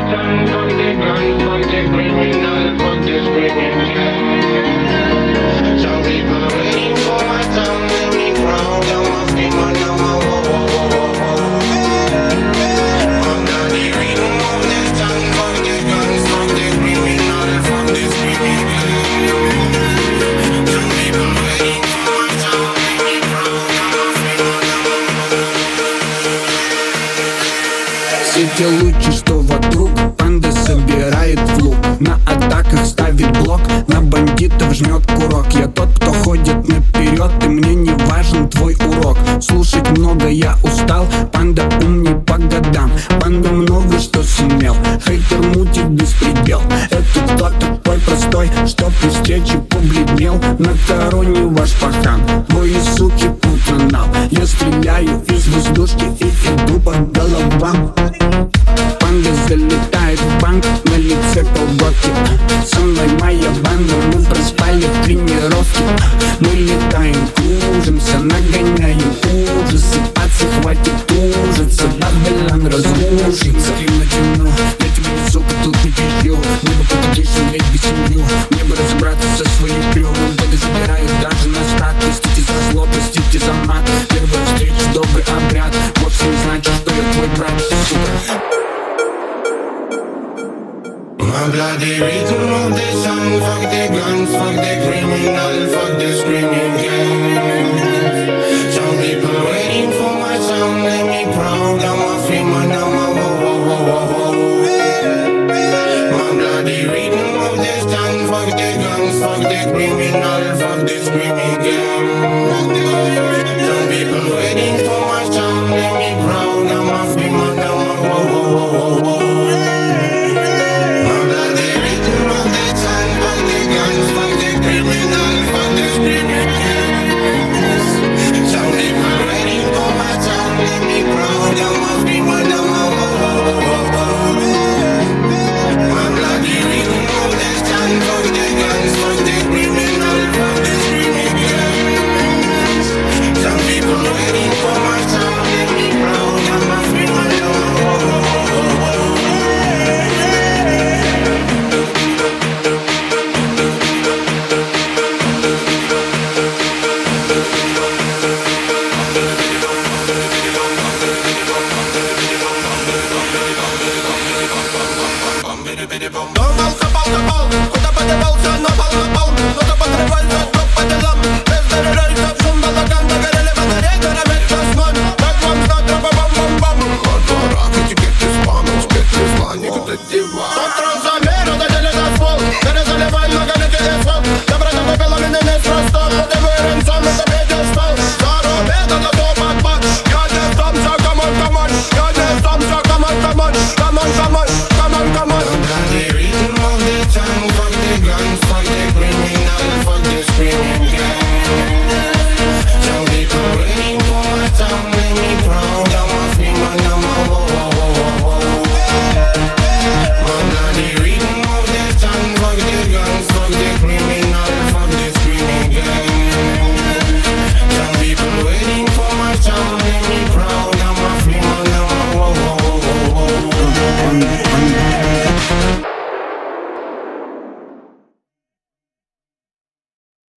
Все те лучи, что вокруг, панда собирает в лук. На атаках ставит блок, на бандитов жмет курок. Я тот, кто ходит наперед, и мне не важен твой урок. Слушать много я устал, панда умней по годам. Панда много что сумел, хейтер мутит беспредел. Это кто такой простой, что при встрече побледнел? На короне ваш пахан, вы суки путанал. Я стреляю из воздушки и иду по головам. Панда залетает в банк, на лице колготки. Со мной моя банда, мы проспали в тренировке. Мы летаем, кружимся, нагоняем ужасы. Пацы, хватит ужиться, Бабелан разрушится. Темно, темно, я тебя не сука, тут не пищу. Мне бы подойти, иметь бы семью. Мне бы разобраться со своим клювом. Годы забирают даже на старт. Простите за зло, простите за мат. Первая встреча, добрый обряд. Вовсе не значит, что я твой брат, сука. My bloody rhythm of the song. Fuck the guns, fuck the criminal, fuck the screaming gang. Some people waiting for my sound. Let me proud, I'm a free man, I'm a whoa. My bloody rhythm of the song. Fuck the guns, fuck the criminal, fuck the screaming gang. Some people waiting for my sound. Let me proud, I'm a free man, I'm a whoa. Думал, копал, куда подевался, напал, кто-то подрывается, кто по делам. Без дорожек, шум балаган, догорели батареи, горовец осман. Как вам знать, бам-бам-бам-бам. Во дворах этикетки спамом, спецы зла, никуда диван. Тот трансамер, удалили на ствол, перезаливай многолетний исход. Добро накупила меня неспроста, подевый ренцом, это пьедестал. Зарубеда на то подпад, я не сдамся, камон, я не сдамся, камон. The rhythm of the tongue, fuck the guns, fuck the criminal, fuck the screaming gang. Some people waiting for my tongue, make me proud, I'm a free man, I'm a whoa. The rhythm of the tongue, fuck the guns, fuck the criminal, fuck the screaming gang. Some people waiting for my tongue, make me proud, I'm a free man, I'm a whoa.